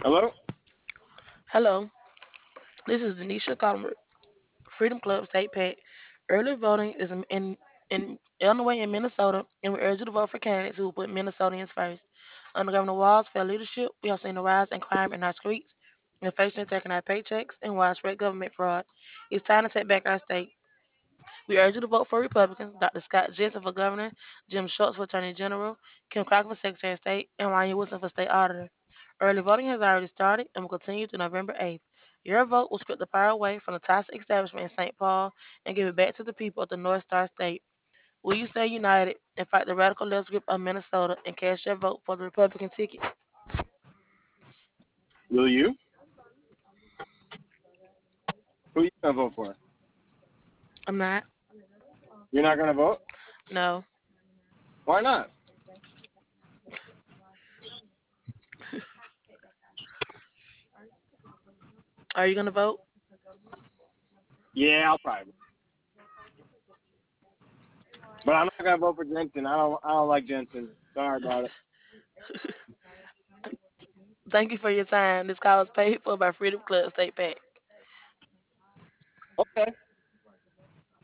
Hello? Hello, this is Denisha Comer, Freedom Club State PAC. Early voting is in Illinois and Minnesota, and we urge you to vote for candidates who will put Minnesotans first. Under Governor Walz's fair leadership, we have seen a rise in crime in our streets, inflation taking our paychecks, and widespread government fraud. It's time to take back our state. We urge you to vote for Republicans, Dr. Scott Jensen for governor, Jim Schultz for attorney general, Kim Cox for secretary of state, and Ryan Wilson for state auditor. Early voting has already started and will continue through November 8th. Your vote will strip the power away from the toxic establishment in St. Paul and give it back to the people of the North Star State. Will you stay united and fight the radical left grip of Minnesota and cast your vote for the Republican ticket? Will you? Who you gonna vote for? I'm not. You're not gonna vote? No. Why not? Are you going to vote? Yeah, I'll probably. But I'm not gonna vote for Jensen. I don't like Jensen. Sorry about it. Thank you for your time. This call was paid for by Freedom Club State PAC. Okay.